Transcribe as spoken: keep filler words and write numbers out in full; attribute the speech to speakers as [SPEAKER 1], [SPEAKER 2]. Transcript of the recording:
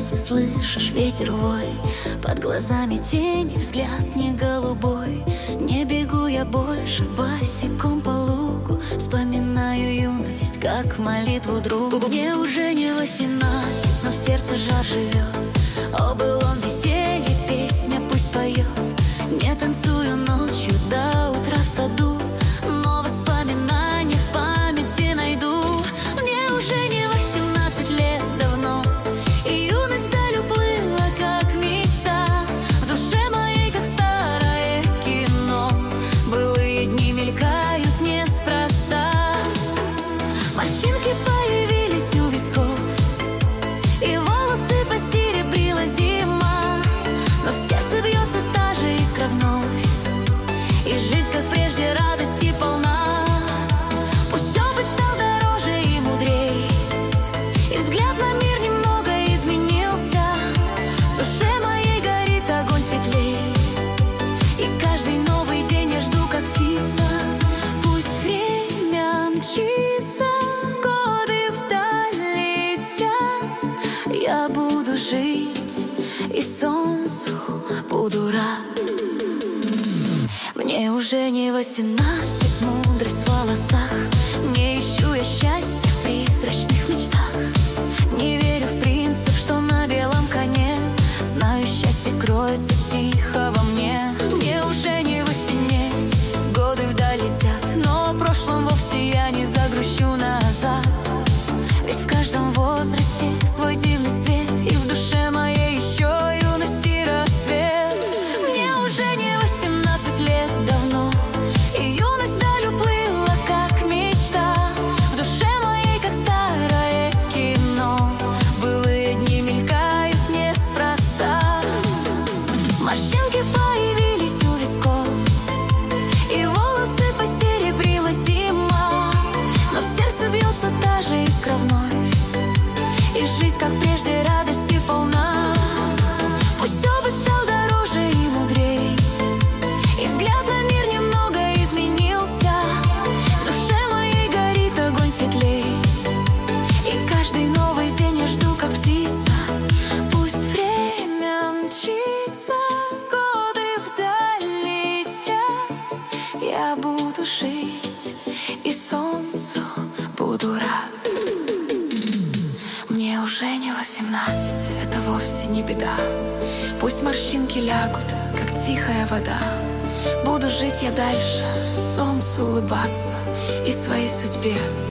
[SPEAKER 1] и слышишь ветер вой. Под глазами тени, взгляд не голубой. Не бегу я больше босиком по лугу. Вспоминаю юность, как молитву другу. Мне уже не восемнадцать, но в сердце жар живет. О былом веселье песня пусть поет. Не танцую ночью до утра в саду, но воспоминания в памяти найду. Мне уже не восемнадцать лет давно, и юность вдаль уплыла, как мечта. В душе моей, как старое кино, былые дни мелькают неспроста. Морщинки появились у висков, и волосы посеребрила зима. Но в сердце бьется та же искра вновь, и жизнь, как прежде, радости полна. Пусть опыт стал дороже и мудрей, и взгляд на мир немного изменился. В душе моей горит огонь светлей, и каждый новый день я жду, как птица. Пусть время мчится, годы вдаль летят, я буду жить и солнцу буду рад. Мне уже не восемнадцать, мудрость в волосах. Не ищу я счастья в призрачных мечтах. Не верю в принцип, что на белом коне. Знаю, счастье кроется тихо во мне. Мне уже не восемнеть, годы вдаль летят, но о прошлом вовсе я не загрущу назад. Ведь в каждом возрасте свой дивный свет, и в душе моей еще юность и рассвет. Мне уже не восемнадцать лет давно, и юность вдаль уплыла, как мечта. В душе моей, как старое кино, былые дни мелькают неспроста. Морщинки появились у висков, и волосы посеребрила зима. Но в сердце бьется та же искра вновь, и жизнь, как прежде, радости полна. Пусть опыт стал дороже и мудрей, и взгляд на мир немного изменился. В душе моей горит огонь светлей, и каждый новый день я жду, как птица. Пусть время мчится, годы вдаль летят, я буду жить и солнцу буду рад. Мне уже не восемнадцать, это вовсе не беда. Пусть морщинки лягут, как тихая вода. Буду жить я дальше, солнцу улыбаться и своей судьбе